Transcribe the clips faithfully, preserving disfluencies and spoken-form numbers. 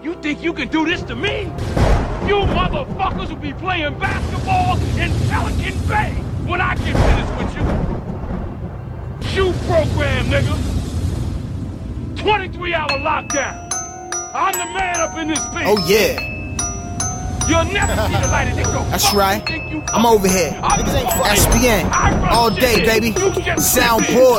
You think you can do this to me? You motherfuckers will be playing basketball in Pelican Bay when I get finished with you. Shoot program, nigga. twenty-three hour lockdown. I'm the man up in this bitch. Oh yeah. You'll never see the light of this. That's right. I'm over here. S P N. All day, baby. Sound boy.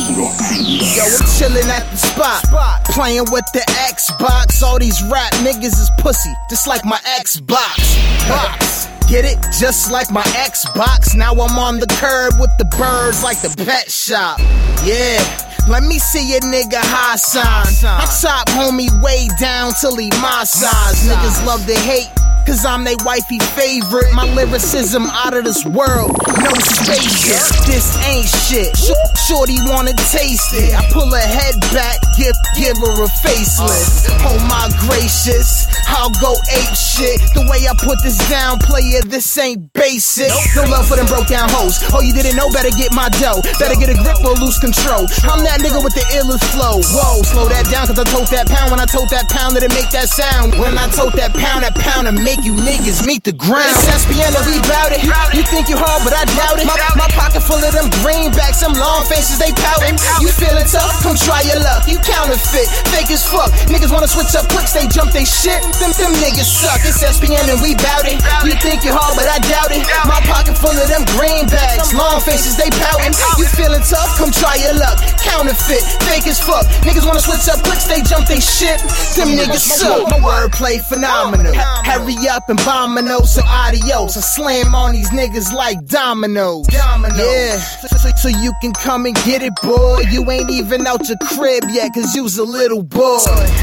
Yo, I'm chillin' at the spot. Playing with the Xbox. All these rap niggas is pussy. Just like my Xbox. Box. Get it? Just like my Xbox. Now I'm on the curb with the birds like the pet shop. Yeah. Let me see a nigga high sign. I top homie way down till he my size. Niggas love to hate, cause I'm they wifey favorite. My lyricism out of this world, no spaceship. This ain't shit. Shorty wanna taste it. I pull her head back, give, give her a facelift. Oh my gracious, I'll go ape shit. The way I put this down, player, this ain't basic. No love for them broke down hoes. Oh, you didn't know, better get my dough. Better get a grip or lose control. I'm that nigga with the illest flow. Whoa, slow that down, cause I tote that pound. When I tote that pound, let it make that sound. When I tote that pound, that pound to make you niggas meet the ground. It's S P N and we bout it. You think you hard, but I doubt it. My, my pocket full of them greenbacks, them long faces, they pouting. You feeling tough? Come try your luck. You counterfeit, fake as fuck. Niggas wanna switch up clicks, they jump they shit. Them, them niggas suck. It's S P N and we bout it. You think you hard, but I doubt it. My pocket full of them greenbacks, long faces, they pouting. You feeling tough? Come try your luck. Counterfeit, fake as fuck. Niggas wanna switch up clicks, they jump they shit. Them niggas suck. My wordplay phenomenal. Hurry up and bomino, so adios. I slam on these niggas like dominoes. Yeah, so, so you can come and get it, boy. You ain't even out your crib yet, cause you's a little boy.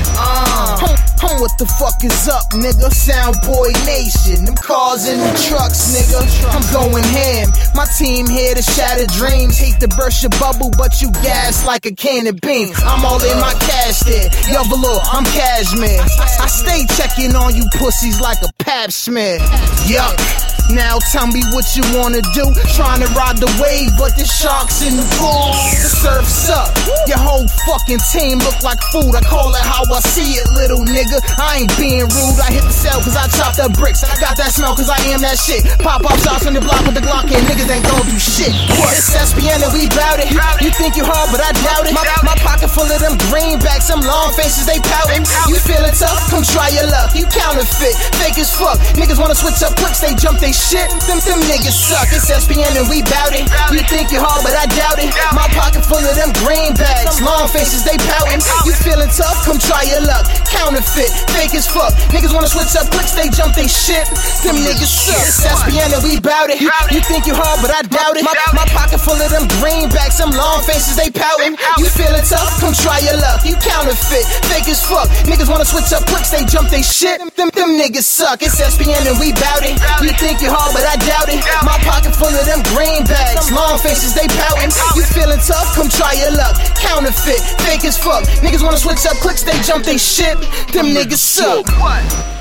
Uh, home, home, what the fuck is up, nigga? Soundboy Nation. Them cars in the trucks, nigga. I'm going ham. My team here to shatter dreams. Hate to burst your bubble, but you gas like a can of beans. I'm all in my cash there. Yo, below, I'm cashmere. I, I stay checking on you pussies like a pap smear. Yuck. Now tell me what you wanna do. Trying to ride the wave, but the sharks in the pool. The surf's up. Your whole fucking team look like food. I call it how I see it, little nigga. I ain't being rude. I hit the cell cause I chopped up bricks. I got that smell cause I am that shit. Pop off shots on the block with the Glock and niggas ain't gon' do shit. It's S P N and we bout it. You think you hard, but I doubt it. My, my pocket full of them greenbacks, them long faces, they pouting. You feeling tough? Come try your luck. You counterfeit, fake as fuck. Niggas wanna switch up clicks, they jump they shit. Them, them niggas suck. It's S P N and we bout it. You think you hard, but I doubt it. My pocket full of them greenbacks, long faces, they pouting. You feeling tough? Come try your luck. Counterfeit, fake as fuck. Niggas wanna switch up clicks, they jump they shit. Them niggas suck. It's S P N and we bout it. You think you hard, but I doubt it. My, my pocket full of them greenbacks, them long faces, they pouting. You feeling tough? Come try your luck. You counterfeit, fake as fuck. Niggas wanna switch up clicks, they jump they shit. Them, them niggas suck. It's S P N and we bout it. You think you hard, but I doubt it. My pocket full of them greenbacks, long faces, they pouting. You feeling tough? Come try your luck. Counterfeit, fake as fuck. Niggas wanna switch up clicks, they jump they shit. Them niggas suck.